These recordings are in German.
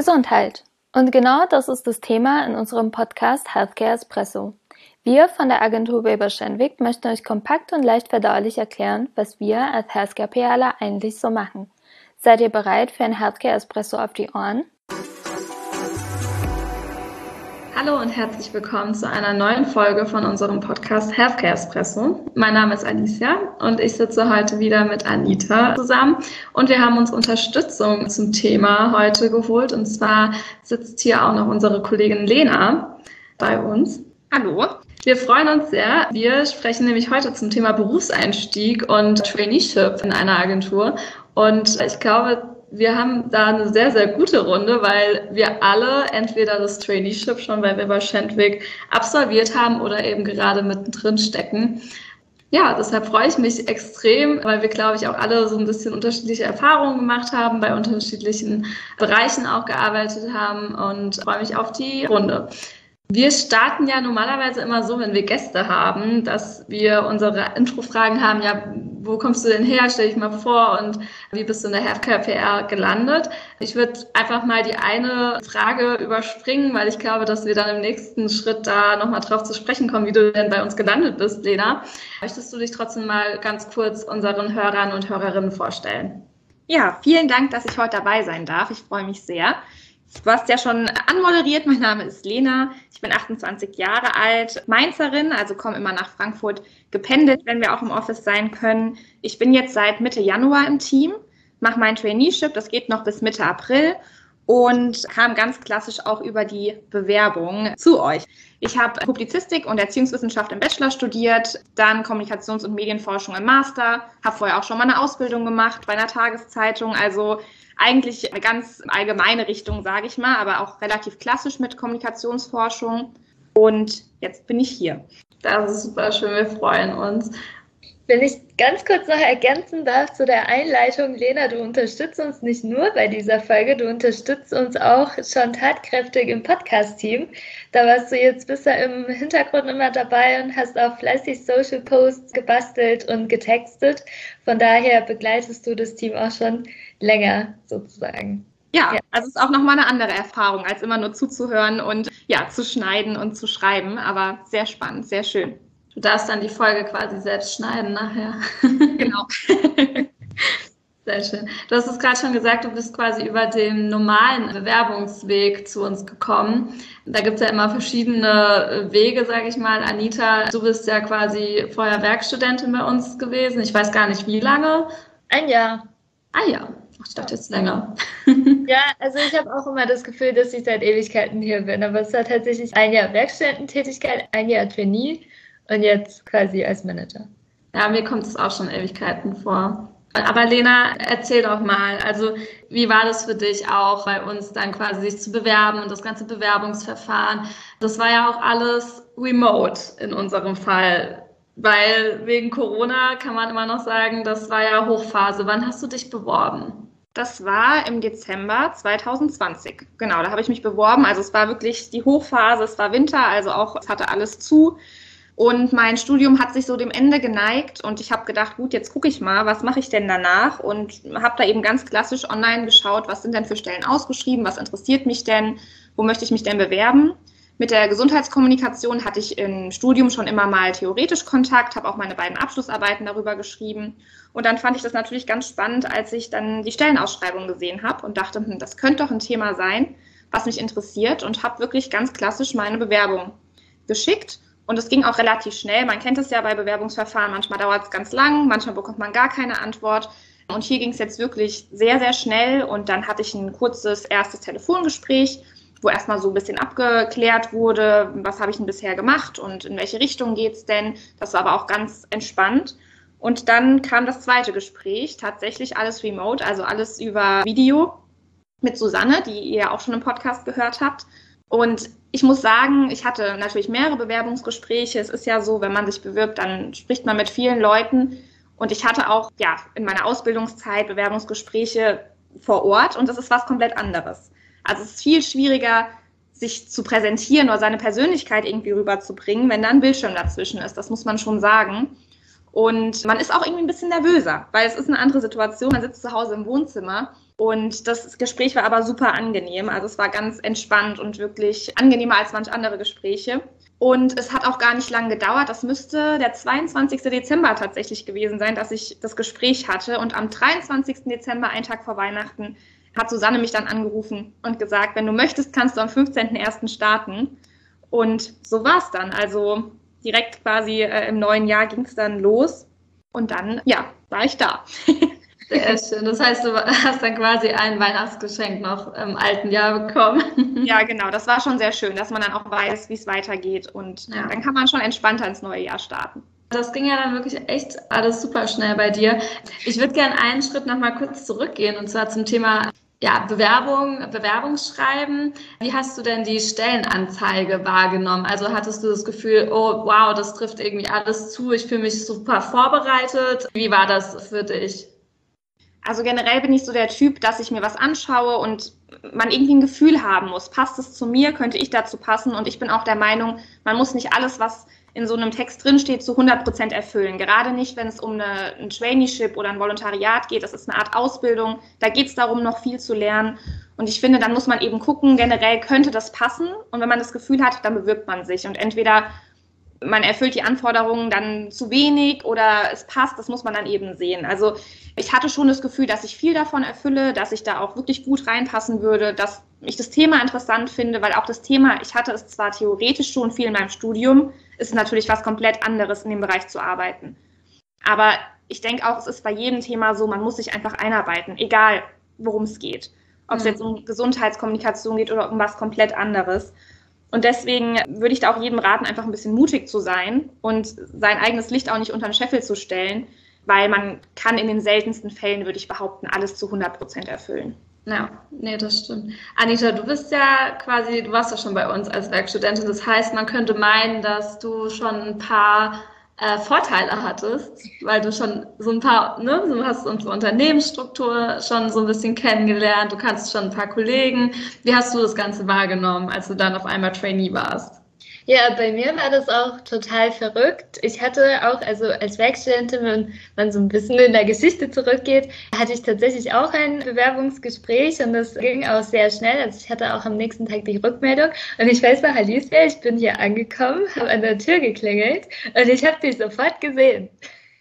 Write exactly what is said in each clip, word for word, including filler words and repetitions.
Gesundheit. Und genau das ist das Thema in unserem Podcast Healthcare Espresso. Wir von der Agentur Weber Schenwick möchten euch kompakt und leicht verdaulich erklären, was wir als Healthcare-PRler eigentlich so machen. Seid ihr bereit für ein Healthcare Espresso auf die Ohren? Hallo und herzlich willkommen zu einer neuen Folge von unserem Podcast Healthcare Espresso. Mein Name ist Alicia und ich sitze heute wieder mit Anita zusammen und wir haben uns Unterstützung zum Thema heute geholt, und zwar sitzt hier auch noch unsere Kollegin Lena bei uns. Hallo. Wir freuen uns sehr. Wir sprechen nämlich heute zum Thema Berufseinstieg und Traineeship in einer Agentur, und ich glaube, wir haben da eine sehr, sehr gute Runde, weil wir alle entweder das Traineeship schon bei Weber Schenwick absolviert haben oder eben gerade mittendrin stecken. Ja, deshalb freue ich mich extrem, weil wir, glaube ich, auch alle so ein bisschen unterschiedliche Erfahrungen gemacht haben, bei unterschiedlichen Bereichen auch gearbeitet haben, und freue mich auf die Runde. Wir starten ja normalerweise immer so, wenn wir Gäste haben, dass wir unsere Intro-Fragen haben, ja, wo kommst du denn her, stell dich mal vor, und wie bist du in der Healthcare-P R gelandet? Ich würde einfach mal die eine Frage überspringen, weil ich glaube, dass wir dann im nächsten Schritt da nochmal drauf zu sprechen kommen, wie du denn bei uns gelandet bist, Lena. Möchtest du dich trotzdem mal ganz kurz unseren Hörern und Hörerinnen vorstellen? Ja, vielen Dank, dass ich heute dabei sein darf. Ich freue mich sehr. Du hast ja schon anmoderiert, mein Name ist Lena, ich bin achtundzwanzig Jahre alt, Mainzerin, also komme immer nach Frankfurt gependelt, wenn wir auch im Office sein können. Ich bin jetzt seit Mitte Januar im Team, mache mein Traineeship, das geht noch bis Mitte April, und kam ganz klassisch auch über die Bewerbung zu euch. Ich habe Publizistik und Erziehungswissenschaft im Bachelor studiert, dann Kommunikations- und Medienforschung im Master, habe vorher auch schon mal eine Ausbildung gemacht bei einer Tageszeitung, also eigentlich eine ganz allgemeine Richtung, sage ich mal, aber auch relativ klassisch mit Kommunikationsforschung. Und jetzt bin ich hier. Das ist super schön, wir freuen uns. Wenn ich ganz kurz noch ergänzen darf zu der Einleitung, Lena, du unterstützt uns nicht nur bei dieser Folge, du unterstützt uns auch schon tatkräftig im Podcast-Team. Da warst du jetzt bisher im Hintergrund immer dabei und hast auch fleißig Social Posts gebastelt und getextet. Von daher begleitest du das Team auch schon länger sozusagen. Ja, ja. Also es ist auch nochmal eine andere Erfahrung, als immer nur zuzuhören und ja, zu schneiden und zu schreiben, aber sehr spannend, sehr schön. Du darfst dann die Folge quasi selbst schneiden nachher. Genau. Sehr schön. Du hast es gerade schon gesagt, du bist quasi über den normalen Bewerbungsweg zu uns gekommen. Da gibt es ja immer verschiedene Wege, sage ich mal. Anita, du bist ja quasi vorher Werkstudentin bei uns gewesen. Ich weiß gar nicht, wie lange. Ein Jahr. Ah ja, ich dachte jetzt länger. Ja, also ich habe auch immer das Gefühl, dass ich seit Ewigkeiten hier bin. Aber es war tatsächlich ein Jahr Werkstudententätigkeit, ein Jahr Trainee und jetzt quasi als Manager. Ja, mir kommt es auch schon Ewigkeiten vor. Aber Lena, erzähl doch mal, also wie war das für dich auch bei uns dann quasi sich zu bewerben und das ganze Bewerbungsverfahren? Das war ja auch alles remote in unserem Fall, weil wegen Corona kann man immer noch sagen, das war ja Hochphase. Wann hast du dich beworben? Das war im Dezember zwanzig zwanzig. Genau, da habe ich mich beworben. Also es war wirklich die Hochphase, es war Winter, also auch es hatte alles zu. Und mein Studium hat sich so dem Ende geneigt und ich habe gedacht, gut, jetzt gucke ich mal, was mache ich denn danach? Und habe da eben ganz klassisch online geschaut, was sind denn für Stellen ausgeschrieben, was interessiert mich denn, wo möchte ich mich denn bewerben? Mit der Gesundheitskommunikation hatte ich im Studium schon immer mal theoretisch Kontakt, habe auch meine beiden Abschlussarbeiten darüber geschrieben. Und dann fand ich das natürlich ganz spannend, als ich dann die Stellenausschreibung gesehen habe und dachte, hm, das könnte doch ein Thema sein, was mich interessiert, und habe wirklich ganz klassisch meine Bewerbung geschickt. Und es ging auch relativ schnell. Man kennt es ja bei Bewerbungsverfahren, manchmal dauert es ganz lang, manchmal bekommt man gar keine Antwort. Und hier ging es jetzt wirklich sehr, sehr schnell. Und dann hatte ich ein kurzes erstes Telefongespräch, wo erstmal so ein bisschen abgeklärt wurde, was habe ich denn bisher gemacht und in welche Richtung geht es denn. Das war aber auch ganz entspannt. Und dann kam das zweite Gespräch, tatsächlich alles remote, also alles über Video mit Susanne, die ihr ja auch schon im Podcast gehört habt. Und ich muss sagen, ich hatte natürlich mehrere Bewerbungsgespräche. Es ist ja so, wenn man sich bewirbt, dann spricht man mit vielen Leuten. Und ich hatte auch ja in meiner Ausbildungszeit Bewerbungsgespräche vor Ort, und das ist was komplett anderes. Also es ist viel schwieriger, sich zu präsentieren oder seine Persönlichkeit irgendwie rüberzubringen, wenn da ein Bildschirm dazwischen ist. Das muss man schon sagen. Und man ist auch irgendwie ein bisschen nervöser, weil es ist eine andere Situation. Man sitzt zu Hause im Wohnzimmer und das Gespräch war aber super angenehm. Also es war ganz entspannt und wirklich angenehmer als manch andere Gespräche. Und es hat auch gar nicht lange gedauert. Das müsste der zweiundzwanzigsten Dezember tatsächlich gewesen sein, dass ich das Gespräch hatte. Und am dreiundzwanzigsten Dezember, einen Tag vor Weihnachten, hat Susanne mich dann angerufen und gesagt, wenn du möchtest, kannst du am fünfzehnten ersten starten. Und so war es dann. Also direkt quasi äh, im neuen Jahr ging es dann los und dann, ja, war ich da. Sehr schön. Das heißt, du hast dann quasi ein Weihnachtsgeschenk noch im alten Jahr bekommen. Ja, genau. Das war schon sehr schön, dass man dann auch weiß, wie es weitergeht und ja. Dann kann man schon entspannter ins neue Jahr starten. Das ging ja dann wirklich echt alles super schnell bei dir. Ich würde gerne einen Schritt noch mal kurz zurückgehen und zwar zum Thema Ja, Bewerbung, Bewerbungsschreiben. Wie hast du denn die Stellenanzeige wahrgenommen? Also hattest du das Gefühl, oh wow, das trifft irgendwie alles zu, ich fühle mich super vorbereitet. Wie war das für dich? Also generell bin ich so der Typ, dass ich mir was anschaue und man irgendwie ein Gefühl haben muss. Passt es zu mir? Könnte ich dazu passen? Und ich bin auch der Meinung, man muss nicht alles, was in so einem Text drinsteht, zu hundert Prozent erfüllen. Gerade nicht, wenn es um eine, ein Traineeship oder ein Volontariat geht. Das ist eine Art Ausbildung. Da geht es darum, noch viel zu lernen. Und ich finde, dann muss man eben gucken, generell könnte das passen. Und wenn man das Gefühl hat, dann bewirbt man sich. Und entweder man erfüllt die Anforderungen dann zu wenig oder es passt, das muss man dann eben sehen. Also ich hatte schon das Gefühl, dass ich viel davon erfülle, dass ich da auch wirklich gut reinpassen würde, dass ich das Thema interessant finde, weil auch das Thema, ich hatte es zwar theoretisch schon viel in meinem Studium, ist natürlich was komplett anderes, in dem Bereich zu arbeiten. Aber ich denke auch, es ist bei jedem Thema so, man muss sich einfach einarbeiten, egal worum es geht. Ob es jetzt um Gesundheitskommunikation geht oder um was komplett anderes. Und deswegen würde ich da auch jedem raten, einfach ein bisschen mutig zu sein und sein eigenes Licht auch nicht unter den Scheffel zu stellen, weil man kann in den seltensten Fällen, würde ich behaupten, alles zu hundert Prozent erfüllen. Ja, nee, das stimmt. Anita, du bist ja quasi, du warst ja schon bei uns als Werkstudentin. Das heißt, man könnte meinen, dass du schon ein paar äh, Vorteile hattest, weil du schon so ein paar, ne, du hast unsere Unternehmensstruktur schon so ein bisschen kennengelernt, du kannst schon ein paar Kollegen. Wie hast du das Ganze wahrgenommen, als du dann auf einmal Trainee warst? Ja, bei mir war das auch total verrückt. Ich hatte auch, also als Werkstudentin, wenn man so ein bisschen in der Geschichte zurückgeht, hatte ich tatsächlich auch ein Bewerbungsgespräch und das ging auch sehr schnell. Also ich hatte auch am nächsten Tag die Rückmeldung und ich weiß noch, Alicia, ich bin hier angekommen, habe an der Tür geklingelt und ich habe dich sofort gesehen.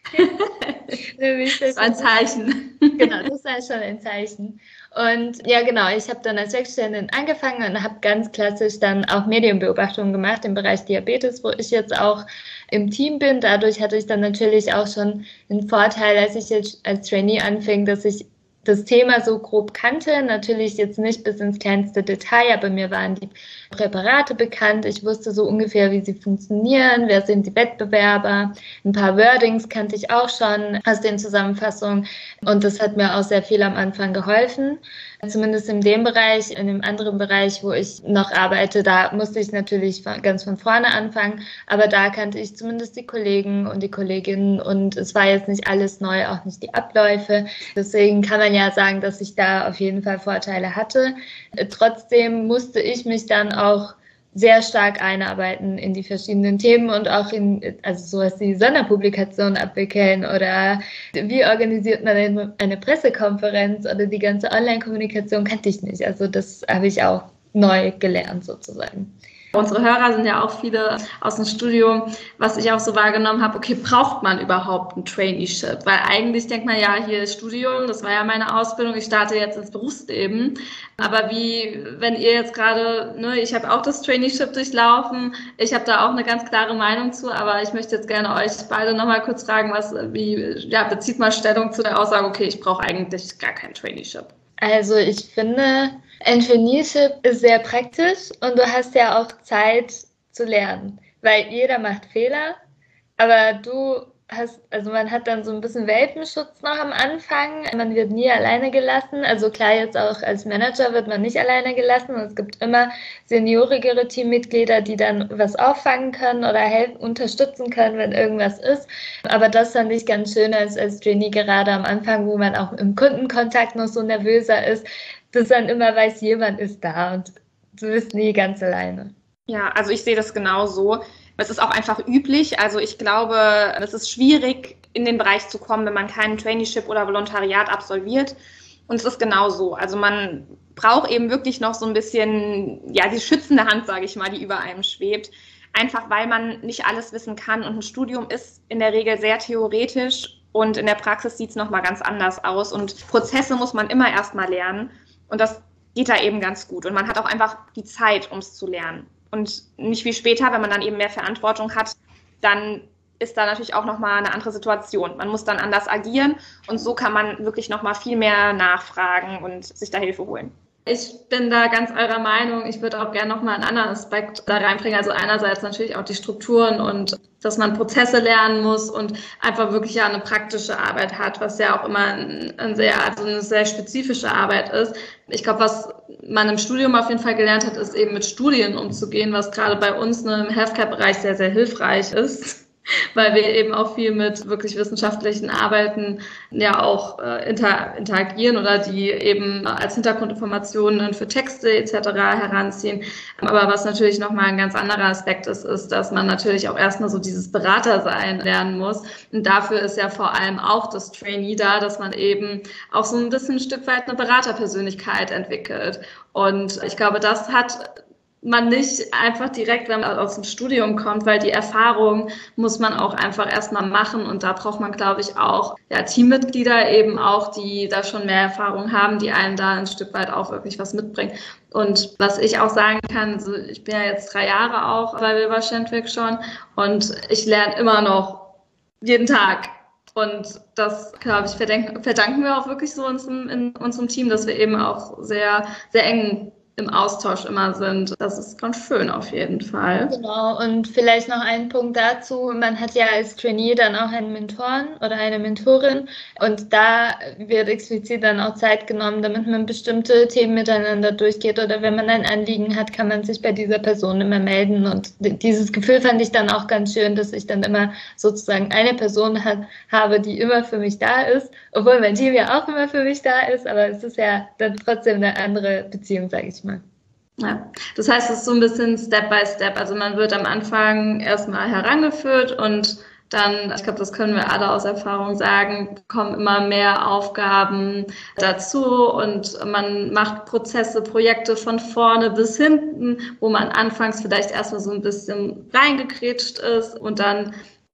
Das war ein Zeichen. Genau, das war schon ein Zeichen. Und ja, genau, ich habe dann als Werkstudentin angefangen und habe ganz klassisch dann auch Medienbeobachtungen gemacht im Bereich Diabetes, wo ich jetzt auch im Team bin. Dadurch hatte ich dann natürlich auch schon einen Vorteil, als ich jetzt als Trainee anfing, dass ich das Thema so grob kannte, natürlich jetzt nicht bis ins kleinste Detail, aber mir waren die Präparate bekannt. Ich wusste so ungefähr, wie sie funktionieren, wer sind die Wettbewerber. Ein paar Wordings kannte ich auch schon aus den Zusammenfassungen und das hat mir auch sehr viel am Anfang geholfen. Zumindest in dem Bereich, in dem anderen Bereich, wo ich noch arbeite, da musste ich natürlich ganz von vorne anfangen, aber da kannte ich zumindest die Kollegen und die Kolleginnen und es war jetzt nicht alles neu, auch nicht die Abläufe. Deswegen kann man ja sagen, dass ich da auf jeden Fall Vorteile hatte. Trotzdem musste ich mich dann auch sehr stark einarbeiten in die verschiedenen Themen und auch in, also sowas wie Sonderpublikationen abwickeln oder wie organisiert man eine, eine Pressekonferenz oder die ganze Online-Kommunikation kannte ich nicht. Also das habe ich auch neu gelernt sozusagen. Unsere Hörer sind ja auch viele aus dem Studium, was ich auch so wahrgenommen habe, okay, braucht man überhaupt ein Traineeship? Weil eigentlich denkt man ja, hier ist Studium, das war ja meine Ausbildung, ich starte jetzt ins Berufsleben. Aber wie, wenn ihr jetzt gerade, ne, ich habe auch das Traineeship durchlaufen, ich habe da auch eine ganz klare Meinung zu, aber ich möchte jetzt gerne euch beide nochmal kurz fragen, was, wie, ja, bezieht mal Stellung zu der Aussage, okay, ich brauche eigentlich gar kein Traineeship. Also ich finde, ein Traineeship ist sehr praktisch und du hast ja auch Zeit zu lernen, weil jeder macht Fehler, aber du hast, also man hat dann so ein bisschen Welpenschutz noch am Anfang, man wird nie alleine gelassen, also klar, jetzt auch als Manager wird man nicht alleine gelassen und es gibt immer seniorigere Teammitglieder, die dann was auffangen können oder helfen, unterstützen können, wenn irgendwas ist, aber das fand ich ganz schön als, als Trainee gerade am Anfang, wo man auch im Kundenkontakt noch so nervöser ist, dass dann immer weiß, jemand ist da und du bist nie ganz alleine. Ja, also ich sehe das genauso. Es ist auch einfach üblich. Also ich glaube, es ist schwierig, in den Bereich zu kommen, wenn man keinen Traineeship oder Volontariat absolviert. Und es ist genau so. Also man braucht eben wirklich noch so ein bisschen, ja, die schützende Hand, sage ich mal, die über einem schwebt. Einfach weil man nicht alles wissen kann. Und ein Studium ist in der Regel sehr theoretisch und in der Praxis sieht es nochmal ganz anders aus. Und Prozesse muss man immer erstmal lernen. Und das geht da eben ganz gut. Und man hat auch einfach die Zeit, um es zu lernen. Und nicht wie später, wenn man dann eben mehr Verantwortung hat, dann ist da natürlich auch nochmal eine andere Situation. Man muss dann anders agieren und so kann man wirklich nochmal viel mehr nachfragen und sich da Hilfe holen. Ich bin da ganz eurer Meinung. Ich würde auch gerne nochmal einen anderen Aspekt da reinbringen. Also einerseits natürlich auch die Strukturen und dass man Prozesse lernen muss und einfach wirklich ja eine praktische Arbeit hat, was ja auch immer ein, ein sehr, also eine sehr spezifische Arbeit ist. Ich glaube, was man im Studium auf jeden Fall gelernt hat, ist eben mit Studien umzugehen, was gerade bei uns im Healthcare-Bereich sehr, sehr hilfreich ist. Weil wir eben auch viel mit wirklich wissenschaftlichen Arbeiten ja auch äh, inter, interagieren oder die eben als Hintergrundinformationen für Texte et cetera heranziehen. Aber was natürlich nochmal ein ganz anderer Aspekt ist, ist, dass man natürlich auch erstmal so dieses Beratersein lernen muss. Und dafür ist ja vor allem auch das Trainee da, dass man eben auch so ein bisschen ein Stück weit eine Beraterpersönlichkeit entwickelt. Und ich glaube, das hat man nicht einfach direkt, wenn man aus dem Studium kommt, weil die Erfahrung muss man auch einfach erstmal machen und da braucht man, glaube ich, auch ja, Teammitglieder eben auch, die da schon mehr Erfahrung haben, die einem da ein Stück weit auch wirklich was mitbringen. Und was ich auch sagen kann, also ich bin ja jetzt drei Jahre auch bei Wilbur Schendwick schon und ich lerne immer noch jeden Tag. Und das, glaube ich, verdanken, verdanken wir auch wirklich so unserem, in unserem Team, dass wir eben auch sehr, sehr eng im Austausch immer sind. Das ist ganz schön auf jeden Fall. Genau, und vielleicht noch ein Punkt dazu. Man hat ja als Trainee dann auch einen Mentoren oder eine Mentorin und da wird explizit dann auch Zeit genommen, damit man bestimmte Themen miteinander durchgeht oder wenn man ein Anliegen hat, kann man sich bei dieser Person immer melden und dieses Gefühl fand ich dann auch ganz schön, dass ich dann immer sozusagen eine Person hat, habe, die immer für mich da ist, obwohl mein Team ja auch immer für mich da ist, aber es ist ja dann trotzdem eine andere Beziehung, sage ich mal. Ja, das heißt, es ist so ein bisschen Step by Step. Also man wird am Anfang erstmal herangeführt und dann, ich glaube, das können wir alle aus Erfahrung sagen, kommen immer mehr Aufgaben dazu und man macht Prozesse, Projekte von vorne bis hinten, wo man anfangs vielleicht erstmal so ein bisschen reingekrätscht ist und dann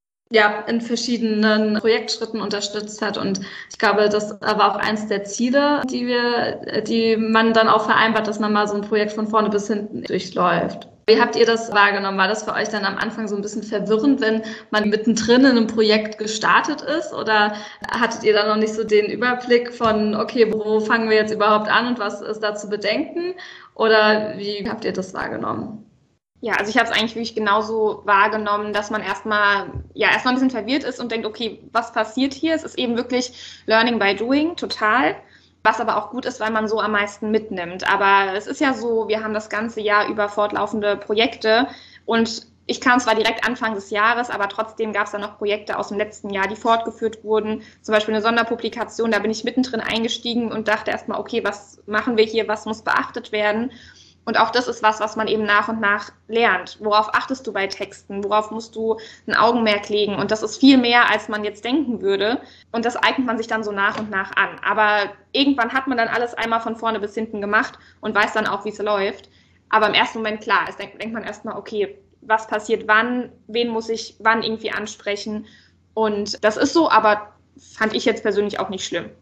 ja, in verschiedenen Projektschritten unterstützt hat. Und ich glaube, das war auch eins der Ziele, die wir, die man dann auch vereinbart, dass man mal so ein Projekt von vorne bis hinten durchläuft. Wie habt ihr das wahrgenommen? War das für euch dann am Anfang so ein bisschen verwirrend, wenn man mittendrin in einem Projekt gestartet ist? Oder hattet ihr da noch nicht so den Überblick von, okay, wo fangen wir jetzt überhaupt an und was ist da zu bedenken? Oder wie habt ihr das wahrgenommen? Ja, also ich habe es eigentlich wirklich genauso wahrgenommen, dass man erstmal ja erstmal ein bisschen verwirrt ist und denkt, okay, was passiert hier? Es ist eben wirklich Learning by Doing, total. Was aber auch gut ist, weil man so am meisten mitnimmt. Aber es ist ja so, wir haben das ganze Jahr über fortlaufende Projekte und ich kam zwar direkt Anfang des Jahres, aber trotzdem gab es dann noch Projekte aus dem letzten Jahr, die fortgeführt wurden. Zum Beispiel eine Sonderpublikation, da bin ich mittendrin eingestiegen und dachte erstmal, okay, was machen wir hier, was muss beachtet werden? Und auch das ist was, was man eben nach und nach lernt. Worauf achtest du bei Texten? Worauf musst du ein Augenmerk legen? Und das ist viel mehr, als man jetzt denken würde. Und das eignet man sich dann so nach und nach an. Aber irgendwann hat man dann alles einmal von vorne bis hinten gemacht und weiß dann auch, wie es läuft. Aber im ersten Moment, klar, es denkt, denkt man erstmal, okay, was passiert wann? Wen muss ich wann irgendwie ansprechen? Und das ist so, aber fand ich jetzt persönlich auch nicht schlimm.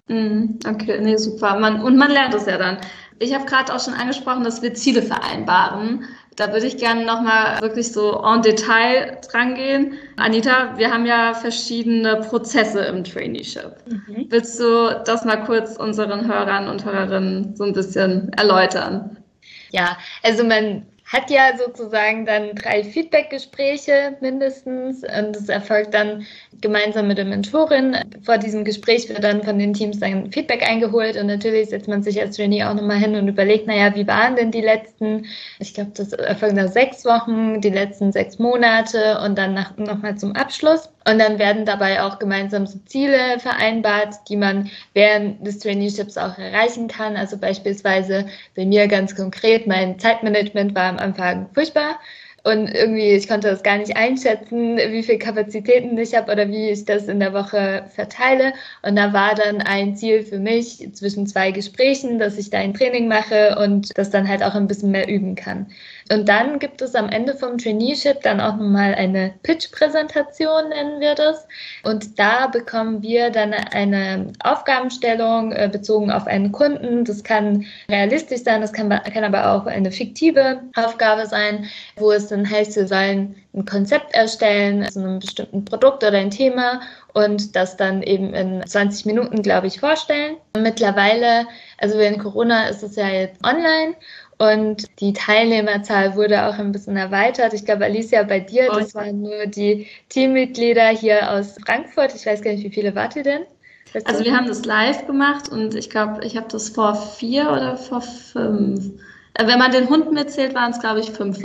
Okay, nee, super. Man, und man lernt es ja dann. Ich habe gerade auch schon angesprochen, dass wir Ziele vereinbaren. Da würde ich gerne nochmal wirklich so en Detail dran gehen. Anita, wir haben ja verschiedene Prozesse im Traineeship. Mhm. Willst du das mal kurz unseren Hörern und Hörerinnen so ein bisschen erläutern? Ja, also man hat ja sozusagen dann drei Feedback-Gespräche mindestens und es erfolgt dann gemeinsam mit der Mentorin. Vor diesem Gespräch wird dann von den Teams dann Feedback eingeholt und natürlich setzt man sich als Trainee auch nochmal hin und überlegt, naja, wie waren denn die letzten, ich glaube, das erfolgt nach sechs Wochen, die letzten sechs Monate und dann nach, nochmal zum Abschluss. Und dann werden dabei auch gemeinsam so Ziele vereinbart, die man während des Traineeships auch erreichen kann. Also beispielsweise bei mir ganz konkret, mein Zeitmanagement war am Anfang furchtbar Und irgendwie, ich konnte das gar nicht einschätzen, wie viel Kapazitäten ich habe oder wie ich das in der Woche verteile. Und da war dann ein Ziel für mich zwischen zwei Gesprächen, dass ich da ein Training mache und das dann halt auch ein bisschen mehr üben kann. Und dann gibt es am Ende vom Traineeship dann auch nochmal eine Pitch-Präsentation, nennen wir das. Und da bekommen wir dann eine Aufgabenstellung äh, bezogen auf einen Kunden. Das kann realistisch sein, das kann, kann aber auch eine fiktive Aufgabe sein, wo es dann heißt, wir sollen ein Konzept erstellen, also einem bestimmten Produkt oder ein Thema und das dann eben in zwanzig Minuten, glaube ich, vorstellen. Und mittlerweile, also während Corona ist es ja jetzt online. Und die Teilnehmerzahl wurde auch ein bisschen erweitert. Ich glaube, Alicia, bei dir, das waren nur die Teammitglieder hier aus Frankfurt. Ich weiß gar nicht, wie viele wart ihr denn? Weißt also du? Wir haben das live gemacht und ich glaube, ich habe das vor vier oder vor fünf. Wenn man den Hund mitzählt, waren es, glaube ich, fünf.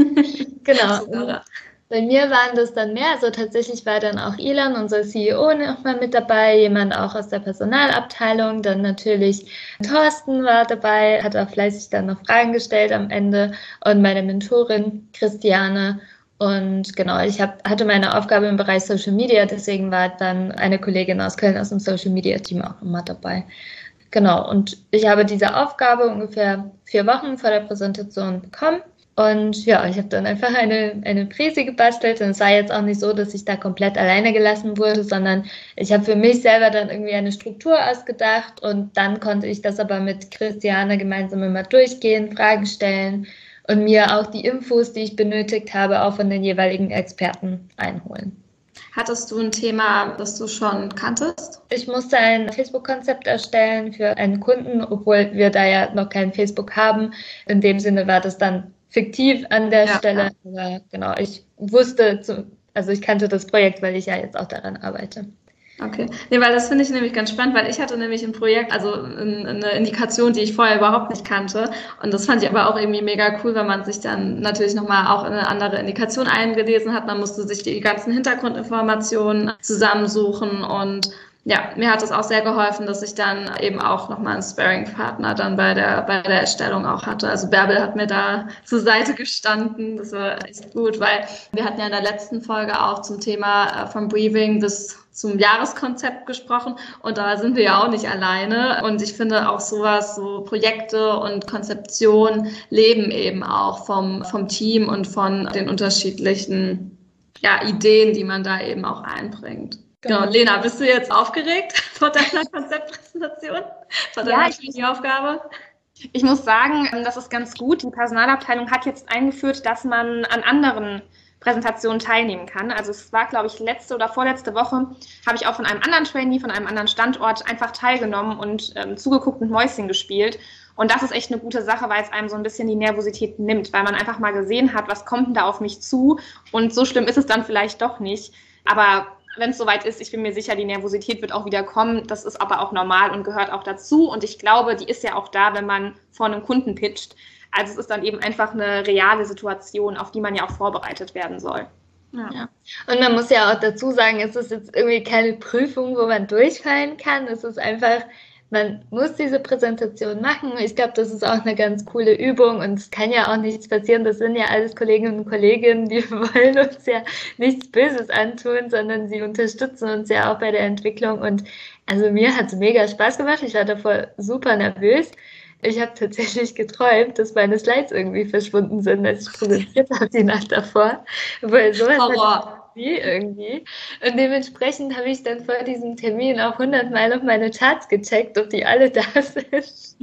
Genau. Bei mir waren das dann mehr, also tatsächlich war dann auch Ilan, unser C E O, noch mal mit dabei, jemand auch aus der Personalabteilung, dann natürlich Thorsten war dabei, hat auch fleißig dann noch Fragen gestellt am Ende und meine Mentorin Christiane und genau, ich hab, hatte meine Aufgabe im Bereich Social Media, deswegen war dann eine Kollegin aus Köln aus dem Social Media Team auch immer dabei. Genau, und ich habe diese Aufgabe ungefähr vier Wochen vor der Präsentation bekommen. Und ja, ich habe dann einfach eine, eine Präsi gebastelt und es war jetzt auch nicht so, dass ich da komplett alleine gelassen wurde, sondern ich habe für mich selber dann irgendwie eine Struktur ausgedacht und dann konnte ich das aber mit Christiane gemeinsam immer durchgehen, Fragen stellen und mir auch die Infos, die ich benötigt habe, auch von den jeweiligen Experten einholen. Hattest du ein Thema, das du schon kanntest? Ich musste ein Facebook-Konzept erstellen für einen Kunden, obwohl wir da ja noch kein Facebook haben. In dem Sinne war das dann fiktiv an der ja, Stelle. Ja. Aber genau, ich wusste, zu, also ich kannte das Projekt, weil ich ja jetzt auch daran arbeite. Okay, nee, weil das finde ich nämlich ganz spannend, weil ich hatte nämlich ein Projekt, also eine Indikation, die ich vorher überhaupt nicht kannte und das fand ich aber auch irgendwie mega cool, weil man sich dann natürlich nochmal auch in eine andere Indikation eingelesen hat, man musste sich die ganzen Hintergrundinformationen zusammensuchen und ja, mir hat es auch sehr geholfen, dass ich dann eben auch nochmal einen Sparring-Partner dann bei der, bei der Erstellung auch hatte. Also Bärbel hat mir da zur Seite gestanden. Das war echt gut, weil wir hatten ja in der letzten Folge auch zum Thema vom Briefing bis zum Jahreskonzept gesprochen und da sind wir ja auch nicht alleine. Und ich finde auch sowas, so Projekte und Konzeption leben eben auch vom, vom Team und von den unterschiedlichen ja, Ideen, die man da eben auch einbringt. Genau, Lena, bist du jetzt aufgeregt vor deiner Konzeptpräsentation? Vor deiner ja, Aufgabe? Ich muss sagen, das ist ganz gut. Die Personalabteilung hat jetzt eingeführt, dass man an anderen Präsentationen teilnehmen kann. Also es war, glaube ich, letzte oder vorletzte Woche, habe ich auch von einem anderen Trainee, von einem anderen Standort einfach teilgenommen und ähm, zugeguckt und Mäuschen gespielt. Und das ist echt eine gute Sache, weil es einem so ein bisschen die Nervosität nimmt, weil man einfach mal gesehen hat, was kommt denn da auf mich zu und so schlimm ist es dann vielleicht doch nicht. Aber wenn es soweit ist, ich bin mir sicher, die Nervosität wird auch wieder kommen. Das ist aber auch normal und gehört auch dazu. Und ich glaube, die ist ja auch da, wenn man vor einem Kunden pitcht. Also es ist dann eben einfach eine reale Situation, auf die man ja auch vorbereitet werden soll. Ja. Ja. Und man muss ja auch dazu sagen, es ist jetzt irgendwie keine Prüfung, wo man durchfallen kann. Es ist einfach, man muss diese Präsentation machen. Ich glaube, das ist auch eine ganz coole Übung und es kann ja auch nichts passieren. Das sind ja alles Kolleginnen und Kollegen, die wollen uns ja nichts Böses antun, sondern sie unterstützen uns ja auch bei der Entwicklung. Und also mir hat es mega Spaß gemacht. Ich war davor super nervös. Ich habe tatsächlich geträumt, dass meine Slides irgendwie verschwunden sind, als ich präsentiert habe die Nacht davor. Weil sowas hat nie irgendwie. Und dementsprechend habe ich dann vor diesem Termin auch hundertmal auf meine Charts gecheckt, ob die alle da sind.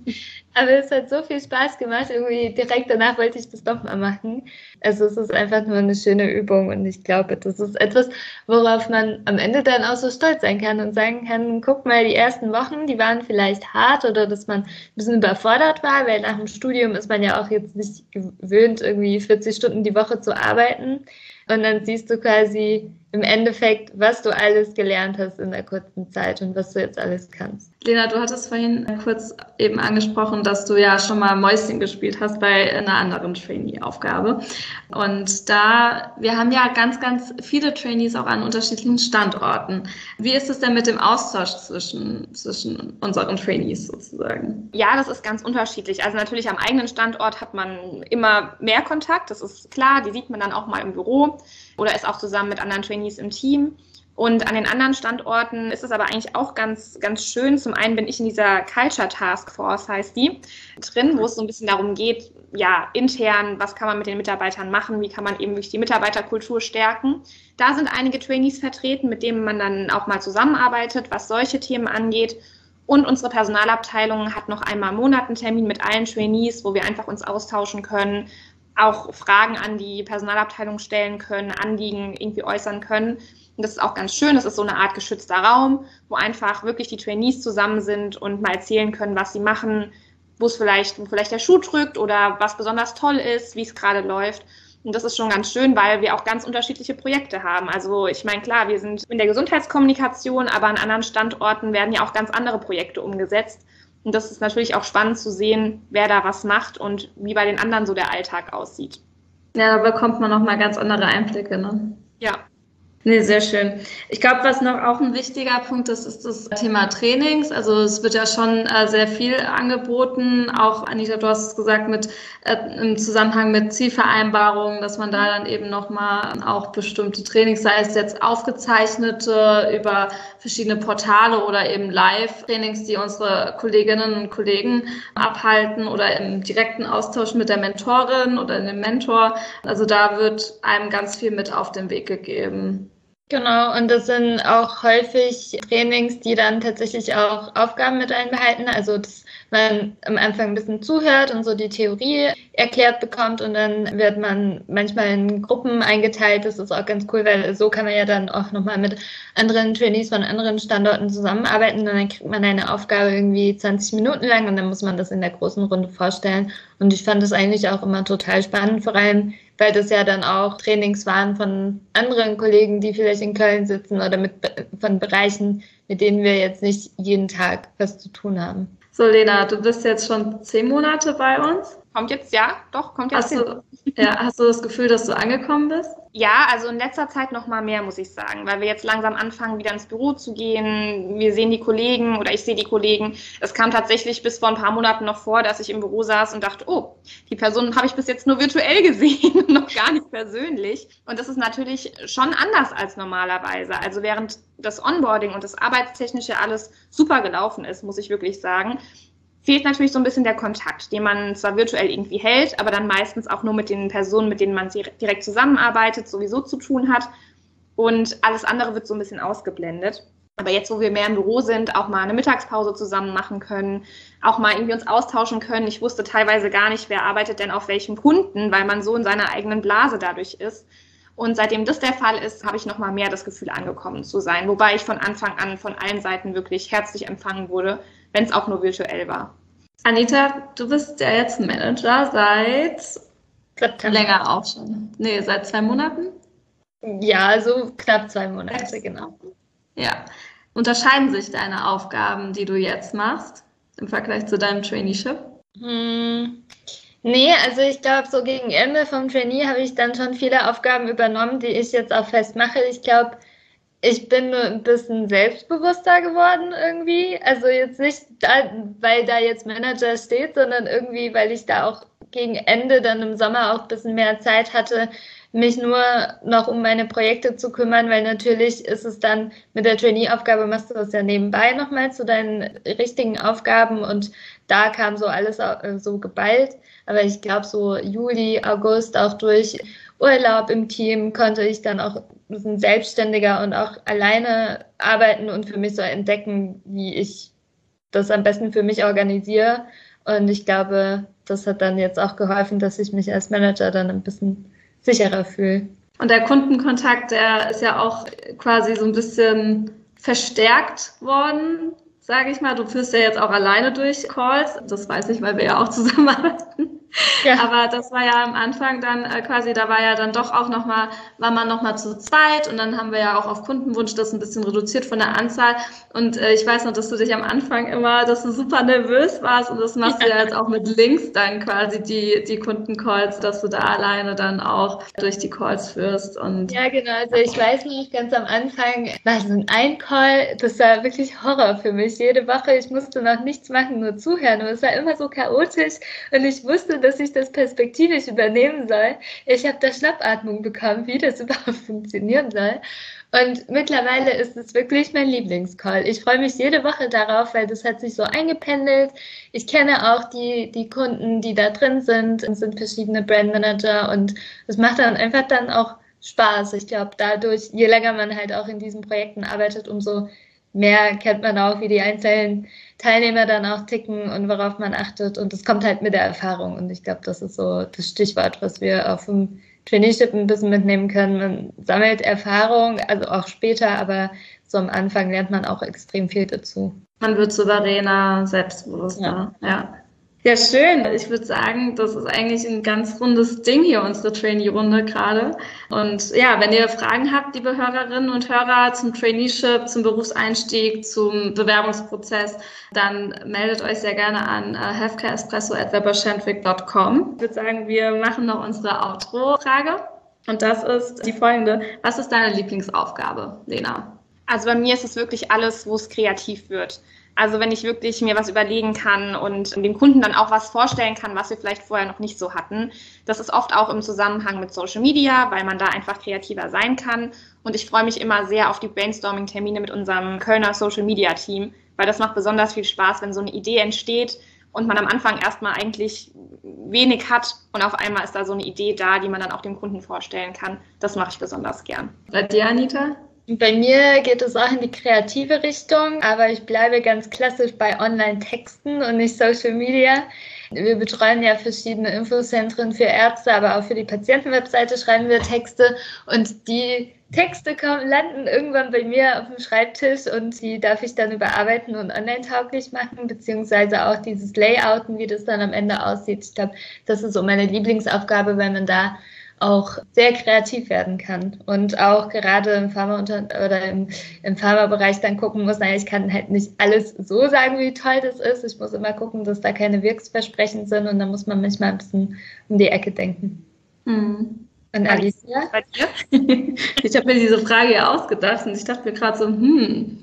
Aber es hat so viel Spaß gemacht. Irgendwie direkt danach wollte ich das nochmal machen. Also es ist einfach nur eine schöne Übung und ich glaube, das ist etwas, worauf man am Ende dann auch so stolz sein kann und sagen kann, guck mal, die ersten Wochen, die waren vielleicht hart oder dass man ein bisschen überfordert war, weil nach dem Studium ist man ja auch jetzt nicht gewöhnt, irgendwie vierzig Stunden die Woche zu arbeiten. Und dann siehst du quasi, im Endeffekt, was du alles gelernt hast in der kurzen Zeit und was du jetzt alles kannst. Lena, du hattest vorhin kurz eben angesprochen, dass du ja schon mal Mäuschen gespielt hast bei einer anderen Trainee-Aufgabe. Und da, wir haben ja ganz, ganz viele Trainees auch an unterschiedlichen Standorten. Wie ist es denn mit dem Austausch zwischen, zwischen unseren Trainees sozusagen? Ja, das ist ganz unterschiedlich. Also natürlich am eigenen Standort hat man immer mehr Kontakt, das ist klar, die sieht man dann auch mal im Büro oder ist auch zusammen mit anderen Trainees im Team. Und an den anderen Standorten ist es aber eigentlich auch ganz, ganz schön. Zum einen bin ich in dieser Culture Task Force, heißt die, drin, wo es so ein bisschen darum geht, ja, intern, was kann man mit den Mitarbeitern machen, wie kann man eben durch die Mitarbeiterkultur stärken. Da sind einige Trainees vertreten, mit denen man dann auch mal zusammenarbeitet, was solche Themen angeht. Und unsere Personalabteilung hat noch einmal im Monat einen Termin mit allen Trainees, wo wir einfach uns austauschen können, auch Fragen an die Personalabteilung stellen können, Anliegen irgendwie äußern können. Und das ist auch ganz schön. Das ist so eine Art geschützter Raum, wo einfach wirklich die Trainees zusammen sind und mal erzählen können, was sie machen, wo es vielleicht, wo vielleicht der Schuh drückt oder was besonders toll ist, wie es gerade läuft. Und das ist schon ganz schön, weil wir auch ganz unterschiedliche Projekte haben. Also ich meine, klar, wir sind in der Gesundheitskommunikation, aber an anderen Standorten werden ja auch ganz andere Projekte umgesetzt. Und das ist natürlich auch spannend zu sehen, wer da was macht und wie bei den anderen so der Alltag aussieht. Ja, da bekommt man nochmal ganz andere Einblicke, ne? Ja. Nee, sehr schön. Ich glaube, was noch auch ein wichtiger Punkt ist, ist das Thema Trainings. Also es wird ja schon äh, sehr viel angeboten. Auch, Anita, du hast es gesagt, mit äh, im Zusammenhang mit Zielvereinbarungen, dass man da dann eben nochmal auch bestimmte Trainings, sei es jetzt aufgezeichnete über verschiedene Portale oder eben Live-Trainings, die unsere Kolleginnen und Kollegen abhalten oder im direkten Austausch mit der Mentorin oder dem Mentor. Also da wird einem ganz viel mit auf den Weg gegeben. Genau, und das sind auch häufig Trainings, die dann tatsächlich auch Aufgaben mit einbehalten. Also, dass man am Anfang ein bisschen zuhört und so die Theorie erklärt bekommt und dann wird man manchmal in Gruppen eingeteilt. Das ist auch ganz cool, weil so kann man ja dann auch nochmal mit anderen Trainees von anderen Standorten zusammenarbeiten und dann kriegt man eine Aufgabe irgendwie zwanzig Minuten lang und dann muss man das in der großen Runde vorstellen. Und ich fand das eigentlich auch immer total spannend, vor allem, weil das ja dann auch Trainings waren von anderen Kollegen, die vielleicht in Köln sitzen oder mit von Bereichen, mit denen wir jetzt nicht jeden Tag was zu tun haben. So, Lena, du bist jetzt schon zehn Monate bei uns. Kommt jetzt, ja, doch, kommt jetzt. Hast du, ja, hast du das Gefühl, dass du angekommen bist? Ja, also in letzter Zeit noch mal mehr, muss ich sagen, weil wir jetzt langsam anfangen, wieder ins Büro zu gehen. Wir sehen die Kollegen oder ich sehe die Kollegen. Es kam tatsächlich bis vor ein paar Monaten noch vor, dass ich im Büro saß und dachte, oh, die Person habe ich bis jetzt nur virtuell gesehen, noch gar nicht persönlich. Und das ist natürlich schon anders als normalerweise. Also während das Onboarding und das Arbeitstechnische alles super gelaufen ist, muss ich wirklich sagen, fehlt natürlich so ein bisschen der Kontakt, den man zwar virtuell irgendwie hält, aber dann meistens auch nur mit den Personen, mit denen man direkt zusammenarbeitet, sowieso zu tun hat. Und alles andere wird so ein bisschen ausgeblendet. Aber jetzt, wo wir mehr im Büro sind, auch mal eine Mittagspause zusammen machen können, auch mal irgendwie uns austauschen können. Ich wusste teilweise gar nicht, wer arbeitet denn auf welchem Kunden, weil man so in seiner eigenen Blase dadurch ist. Und seitdem das der Fall ist, habe ich noch mal mehr das Gefühl, angekommen zu sein. Wobei ich von Anfang an von allen Seiten wirklich herzlich empfangen wurde, wenn es auch nur virtuell war. Anita, du bist ja jetzt Manager seit September. Länger auch schon. Nee, seit zwei Monaten? Ja, so knapp zwei Monate, genau. Ja. Unterscheiden sich deine Aufgaben, die du jetzt machst, im Vergleich zu deinem Traineeship? Hm. Nee, also ich glaube, so gegen Ende vom Trainee habe ich dann schon viele Aufgaben übernommen, die ich jetzt auch fest mache. Ich glaube, ich bin nur ein bisschen selbstbewusster geworden irgendwie. Also jetzt nicht, da, weil da jetzt Manager steht, sondern irgendwie, weil ich da auch gegen Ende dann im Sommer auch ein bisschen mehr Zeit hatte, mich nur noch um meine Projekte zu kümmern, weil natürlich ist es dann mit der Trainee-Aufgabe, machst du das ja nebenbei nochmal zu deinen richtigen Aufgaben und da kam so alles so geballt. Aber ich glaube, so Juli, August, auch durch Urlaub im Team konnte ich dann auch ein bisschen selbstständiger und auch alleine arbeiten und für mich so entdecken, wie ich das am besten für mich organisiere. Und ich glaube, das hat dann jetzt auch geholfen, dass ich mich als Manager dann ein bisschen sicherer fühle. Und der Kundenkontakt, der ist ja auch quasi so ein bisschen verstärkt worden, sage ich mal. Du führst ja jetzt auch alleine durch Calls. Das weiß ich, weil wir ja auch zusammenarbeiten. Ja. Aber das war ja am Anfang dann äh, quasi, da war ja dann doch auch nochmal, war man nochmal zu zweit und dann haben wir ja auch auf Kundenwunsch das ein bisschen reduziert von der Anzahl und äh, ich weiß noch, dass du dich am Anfang immer, dass du super nervös warst und das machst ja. du ja jetzt auch mit Links dann quasi die, die Kundencalls, dass du da alleine dann auch durch die Calls führst. Und ja, genau, also ich weiß noch, ganz am Anfang war so ein Call, das war wirklich Horror für mich, jede Woche, ich musste noch nichts machen, nur zuhören und es war immer so chaotisch und ich wusste, dass ich das perspektivisch übernehmen soll. Ich habe da Schnappatmung bekommen, wie das überhaupt funktionieren soll. Und mittlerweile ist es wirklich mein Lieblingscall. Ich freue mich jede Woche darauf, weil das hat sich so eingependelt. Ich kenne auch die, die Kunden, die da drin sind. Es sind verschiedene Brandmanager und es macht dann einfach dann auch Spaß. Ich glaube, dadurch, je länger man halt auch in diesen Projekten arbeitet, umso mehr kennt man auch, wie die einzelnen Teilnehmer dann auch ticken und worauf man achtet. Und das kommt halt mit der Erfahrung. Und ich glaube, das ist so das Stichwort, was wir auf dem Traineeship ein bisschen mitnehmen können. Man sammelt Erfahrung, also auch später, aber so am Anfang lernt man auch extrem viel dazu. Man wird souveräner, selbstbewusster. Ja. ja. Ja, schön. Ich würde sagen, das ist eigentlich ein ganz rundes Ding hier, unsere Trainee-Runde gerade. Und ja, wenn ihr Fragen habt, liebe Hörerinnen und Hörer, zum Traineeship, zum Berufseinstieg, zum Bewerbungsprozess, dann meldet euch sehr gerne an uh, healthcareespresso at weberschendwick dot com. Ich würde sagen, wir machen noch unsere Outro-Frage. Und das ist die folgende. Was ist deine Lieblingsaufgabe, Lena? Also bei mir ist es wirklich alles, wo es kreativ wird. Also wenn ich wirklich mir was überlegen kann und dem Kunden dann auch was vorstellen kann, was wir vielleicht vorher noch nicht so hatten. Das ist oft auch im Zusammenhang mit Social Media, weil man da einfach kreativer sein kann. Und ich freue mich immer sehr auf die Brainstorming-Termine mit unserem Kölner Social Media Team, weil das macht besonders viel Spaß, wenn so eine Idee entsteht und man am Anfang erstmal eigentlich wenig hat und auf einmal ist da so eine Idee da, die man dann auch dem Kunden vorstellen kann. Das mache ich besonders gern. Bei dir, Anita? Bei mir geht es auch in die kreative Richtung, aber ich bleibe ganz klassisch bei Online-Texten und nicht Social Media. Wir betreuen ja verschiedene Infozentren für Ärzte, aber auch für die Patientenwebseite schreiben wir Texte und die Texte kommen, landen irgendwann bei mir auf dem Schreibtisch und die darf ich dann überarbeiten und online tauglich machen, beziehungsweise auch dieses Layouten, wie das dann am Ende aussieht. Ich glaube, das ist so meine Lieblingsaufgabe, weil man da auch sehr kreativ werden kann und auch gerade im Pharma- oder im, im Pharmabereich dann gucken muss, naja, ich kann halt nicht alles so sagen, wie toll das ist. Ich muss immer gucken, dass da keine Wirksversprechen sind und da muss man manchmal ein bisschen um die Ecke denken. Mhm. Und Alicia? Bei dir? Ich habe mir diese Frage ja ausgedacht und ich dachte mir gerade so, hm,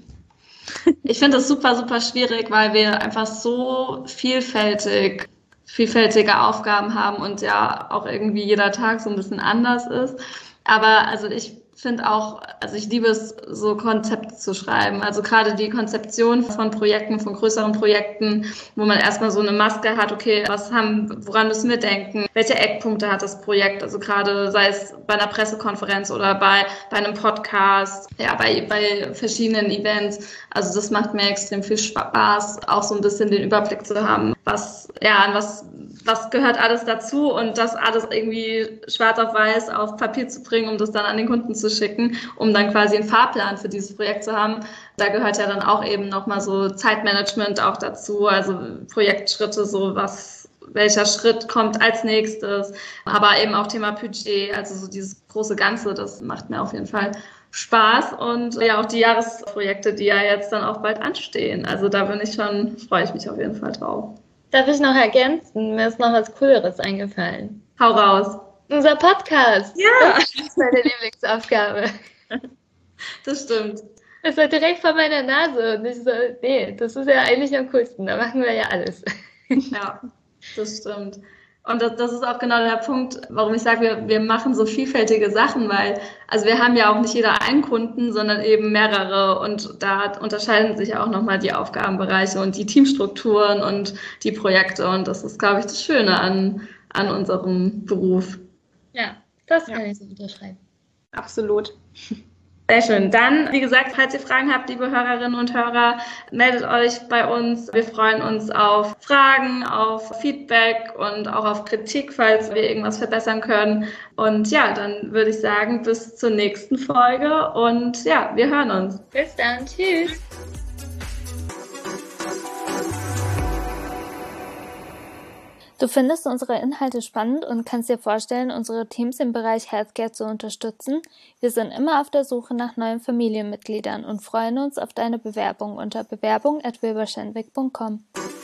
ich finde das super, super schwierig, weil wir einfach so vielfältig vielfältige Aufgaben haben und ja auch irgendwie jeder Tag so ein bisschen anders ist. Aber also ich finde auch, also ich liebe es, so Konzepte zu schreiben. Also gerade die Konzeption von Projekten, von größeren Projekten, wo man erstmal so eine Maske hat, okay, was haben, woran müssen wir denken? Welche Eckpunkte hat das Projekt? Also gerade sei es bei einer Pressekonferenz oder bei, bei einem Podcast, ja, bei, bei verschiedenen Events. Also das macht mir extrem viel Spaß, auch so ein bisschen den Überblick zu haben, was, ja, was, was gehört alles dazu und das alles irgendwie schwarz auf weiß auf Papier zu bringen, um das dann an den Kunden zu schicken, um dann quasi einen Fahrplan für dieses Projekt zu haben. Da gehört ja dann auch eben nochmal so Zeitmanagement auch dazu, also Projektschritte, so was, welcher Schritt kommt als nächstes, aber eben auch Thema Budget, also so dieses große Ganze, das macht mir auf jeden Fall Spaß und ja auch die Jahresprojekte, die ja jetzt dann auch bald anstehen. Also da bin ich schon, freue ich mich auf jeden Fall drauf. Darf ich noch ergänzen? Mir ist noch was Cooleres eingefallen. Hau raus. Unser Podcast. Ja. Das ist meine Lieblingsaufgabe. Das stimmt. Das war direkt vor meiner Nase und ich so, nee, das ist ja eigentlich am coolsten. Da machen wir ja alles. Ja, das stimmt. Und das, das ist auch genau der Punkt, warum ich sage, wir, wir machen so vielfältige Sachen, weil, also wir haben ja auch nicht jeder einen Kunden, sondern eben mehrere und da unterscheiden sich auch nochmal die Aufgabenbereiche und die Teamstrukturen und die Projekte und das ist, glaube ich, das Schöne an, an unserem Beruf. Ja, das kann ja. ich so unterschreiben. Absolut. Sehr schön. Dann, wie gesagt, falls ihr Fragen habt, liebe Hörerinnen und Hörer, meldet euch bei uns. Wir freuen uns auf Fragen, auf Feedback und auch auf Kritik, falls wir irgendwas verbessern können. Und ja, dann würde ich sagen, bis zur nächsten Folge und ja, wir hören uns. Bis dann. Tschüss. Du findest unsere Inhalte spannend und kannst dir vorstellen, unsere Teams im Bereich Healthcare zu unterstützen? Wir sind immer auf der Suche nach neuen Familienmitgliedern und freuen uns auf deine Bewerbung unter bewerbung at wilberschenwick punkt com.